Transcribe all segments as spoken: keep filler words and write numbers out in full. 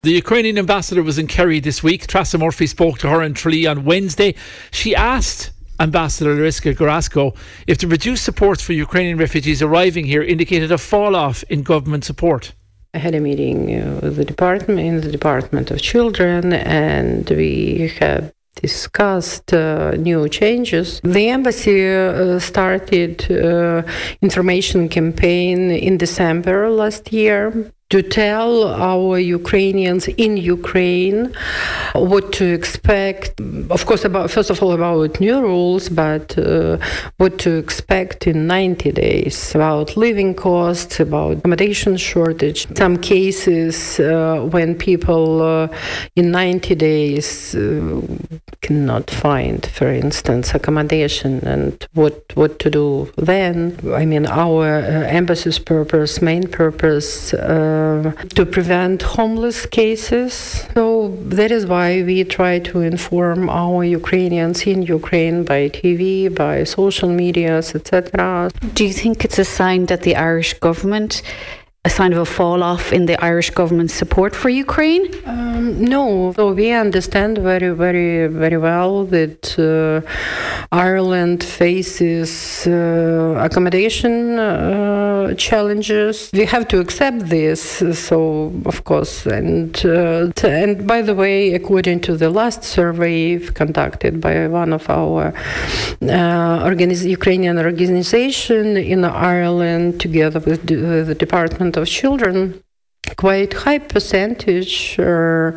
The Ukrainian ambassador was in Kerry this week. Trassa Murphy spoke to her in Tralee on Wednesday. She asked Ambassador Lariska Garasko if the reduced support for Ukrainian refugees arriving here indicated a fall-off in government support. I had a meeting uh, with the department, in the Department of Children, and we have discussed uh, new changes. The embassy uh, started uh, information campaign in December last year to tell our Ukrainians in Ukraine what to expect. Of course, about first of all about new rules, but uh, what to expect in ninety days about living costs, about accommodation shortage. Some cases uh, when people uh, in ninety days uh, cannot find, for instance, accommodation, and what what to do then. I mean, our uh, embassy's purpose, main purpose. Uh, to prevent homeless cases. So that is why we try to inform our Ukrainians in Ukraine by T V, by social medias, et cetera. Do you think it's a sign that the Irish government, a sign of a fall-off in the Irish government's support for Ukraine? Um, no. So we understand very, very, very well that uh, Ireland faces uh, accommodation uh, challenges. We have to accept this. So, of course, and uh, and by the way, according to the last survey conducted by one of our uh, organiz- Ukrainian organization in Ireland, together with the, the Department of Children, quite high percentage uh,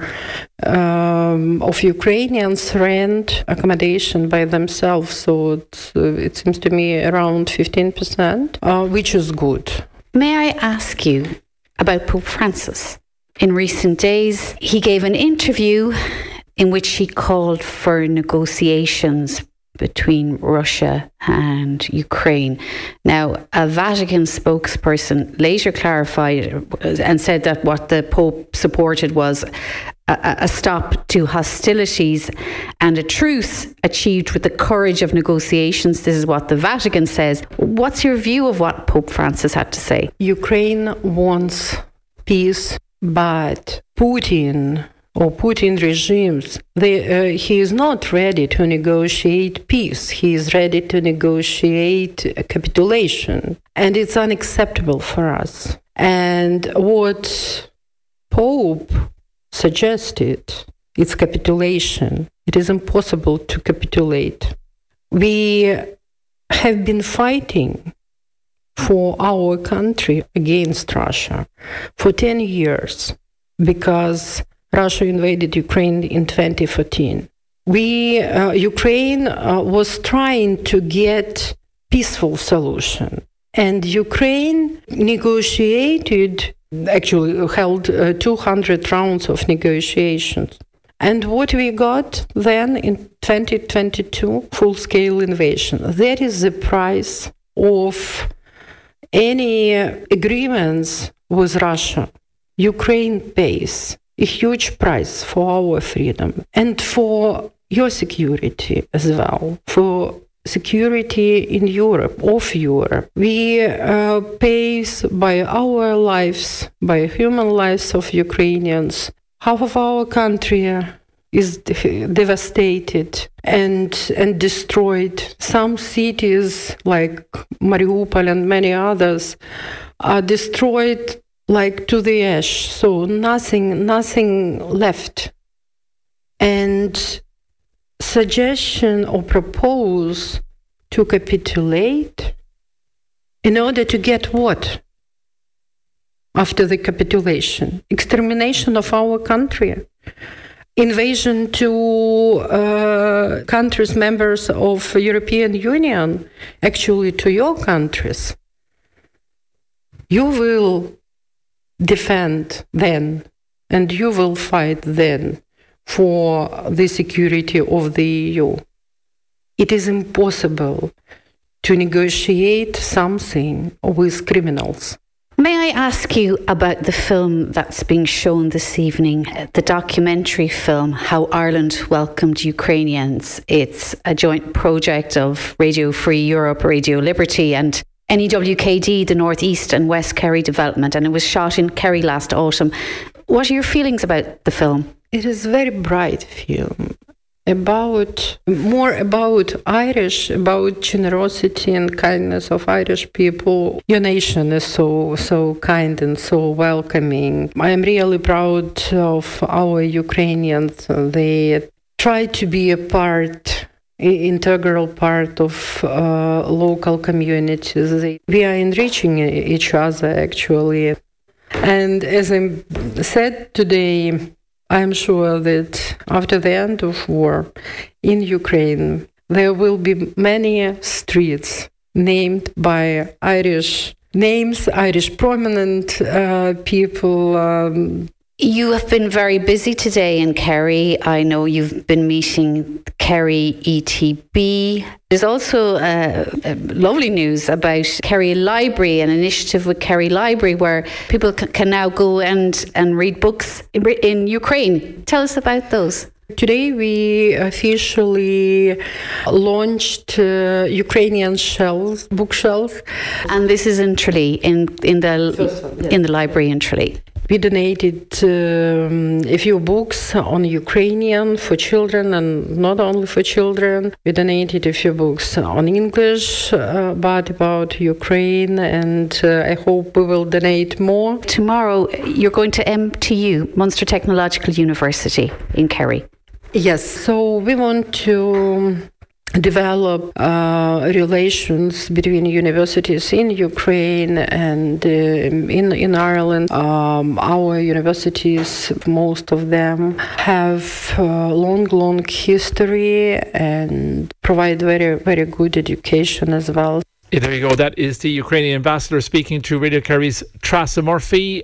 um, of Ukrainians rent accommodation by themselves. So it, uh, it seems to me around fifteen percent, uh, which is good. May I ask you about Pope Francis? In recent days, he gave an interview in which he called for negotiations between Russia and Ukraine. Now, a Vatican spokesperson later clarified and said that what the Pope supported was a, a stop to hostilities and a truce achieved with the courage of negotiations. This is what the Vatican says. What's your view of what Pope Francis had to say? Ukraine wants peace, but Putin or Putin regimes, they, uh, he is not ready to negotiate peace. He is ready to negotiate a capitulation. And it's unacceptable for us. And what Pope suggested is capitulation. It is impossible to capitulate. We have been fighting for our country against Russia for ten years because Russia invaded Ukraine in twenty fourteen. We, uh, Ukraine uh, was trying to get peaceful solution, and Ukraine negotiated, actually held uh, two hundred rounds of negotiations. And what we got then in twenty twenty-two, full-scale invasion. That is the price of any agreements with Russia. Ukraine pays a huge price for our freedom and for your security as well, for security in Europe, of Europe. We uh, pay by our lives, by human lives of Ukrainians. Half of our country is devastated and and destroyed. Some cities like Mariupol and many others are destroyed like to the ash, so nothing, nothing left. And suggestion or propose to capitulate in order to get what? After the capitulation, extermination of our country, invasion to uh, countries, members of European Union, actually to your countries. You will defend then, and you will fight then for the security of the E U. It is impossible to negotiate something with criminals. May I ask you about the film that's being shown this evening, the documentary film, How Ireland Welcomed Ukrainians? It's a joint project of Radio Free Europe, Radio Liberty and N E W K D, the North East and West Kerry Development, and it was shot in Kerry last autumn. What are your feelings about the film? It is a very bright film. About more about Irish, about generosity and kindness of Irish people. Your nation is so so kind and so welcoming. I am really proud of our Ukrainians. They try to be a part, integral part of uh, local communities. They, we are enriching each other actually. And as I said today, I'm sure that after the end of war in Ukraine, there will be many streets named by Irish names, Irish prominent uh, people. Um, You have been very busy today in Kerry. I know you've been meeting Kerry E T B. There's also uh, uh, lovely news about Kerry Library, an initiative with Kerry Library where people c- can now go and, and read books in, in Ukraine. Tell us about those. Today we officially launched uh, Ukrainian shelves, bookshelves. And this is in Tralee, in, in, the, yes. in the library in Tralee. We donated um, a few books on Ukrainian for children, and not only for children. We donated a few books on English, uh, but about Ukraine, and uh, I hope we will donate more. Tomorrow you're going to M T U, Munster Technological University in Kerry. Yes, so we want to develop uh, relations between universities in Ukraine and uh, in in Ireland. Um, our universities, most of them, have uh, long, long history and provide very, very good education as well. Yeah, there you go. That is the Ukrainian ambassador speaking to Radio Kerry's Trasa Murphy.